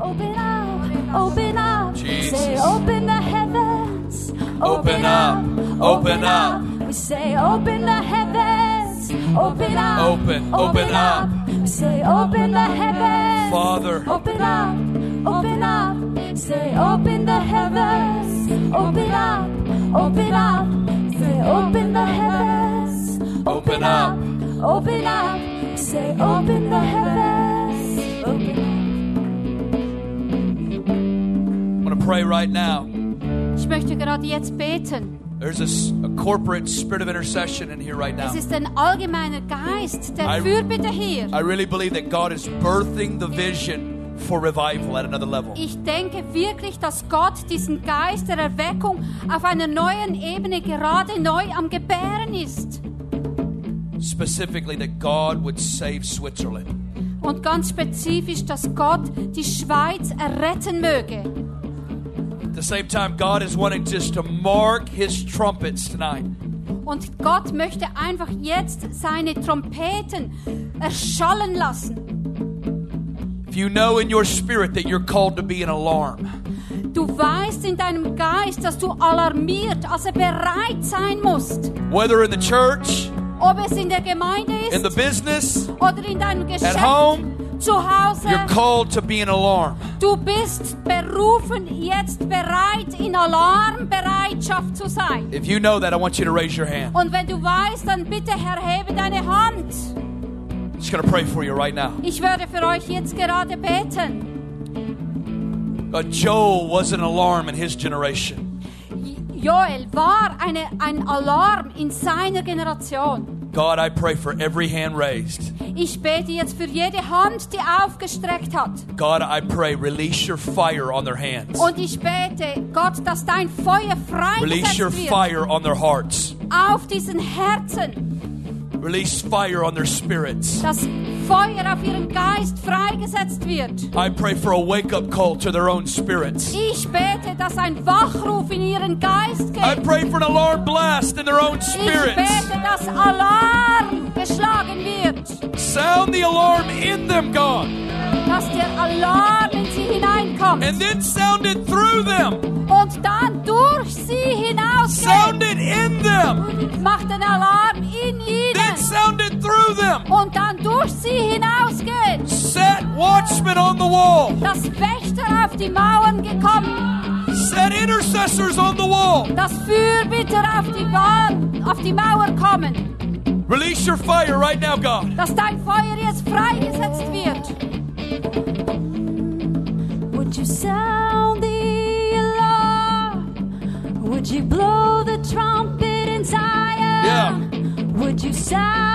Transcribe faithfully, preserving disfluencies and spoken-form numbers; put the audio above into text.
open up, open up. Jesus. Say, open the heavens. Open up, open up. We say, open the heavens. Open up, Open, open up. We say, open the heavens. Father. Open up, open up. Say, open the heavens. Open up, open up. Say, open the heavens. Open up. Open up. Say, open the heavens. Open I'm going to pray right now. Ich möchte gerade jetzt beten. There's a, s- a corporate spirit of intercession in here right now. Es ist ein allgemeiner Geist der I- Fürbitte hier. I really believe that God is birthing the vision for revival at another level. Ich denke wirklich, dass Gott diesen Geist der Erweckung auf einer neuen Ebene gerade neu am Gebären ist. Specifically that God would save Switzerland. Und ganz spezifisch, dass Gott die Schweiz erretten möge. At the same time, God is wanting just to mark His trumpets tonight. Und Gott möchte einfach jetzt seine Trompeten erschallen lassen. If you know in your spirit that you're called to be an alarm, Du weißt in deinem Geist, dass du alarmiert, also bereit sein musst. whether in the church, Ob es in der Gemeinde in the ist business, oder in deinem at Geschäft, home, zu Hause. you're called to be an alarm. Du bist berufen, jetzt bereit, in Alarmbereitschaft zu sein. If you know that, I want you to raise your hand. Und wenn du weißt, dann bitte erhebe deine Hand. I'm just going to pray for you right now. Ich werde für euch jetzt gerade beten. God, Joel was an alarm in his generation. Joel war eine, ein Alarm in seiner Generation. God, I pray for every hand raised. Ich bete jetzt für jede Hand, die aufgestreckt hat. God, I pray, release your fire on their hands. Und ich bete, Gott, dass dein Feuer Release your freigesetzt wird fire on their hearts. auf diesen Herzen. Release fire on their spirits. Dass Feuer auf ihren Geist freigesetzt wird. I pray for a wake-up call to their own spirits. Ich bete, dass ein Wachruf in ihren Geist I geht. pray for an alarm blast in their own Ich spirits. bete, dass Alarm geschlagen wird. Sound the alarm in them, God. Dass der Alarm in sie hineinkommt. And then sound it through them. Und dann durch sie hinausgeht. Sound it in them. Macht den Alarm in Then ihnen. sound it through them. Und dann durch sie hinausgeht. Set watchmen on the wall. Dass Wächter auf die Mauern gekommen. Set intercessors on the wall. Dass Fürbitter auf die, Wand, auf die Mauer kommen. Release your fire right now, God. Dass dein Feuer jetzt freigesetzt wird. Would you sound the alarm? Would you blow the trumpet in Zion? Yeah. Would you sound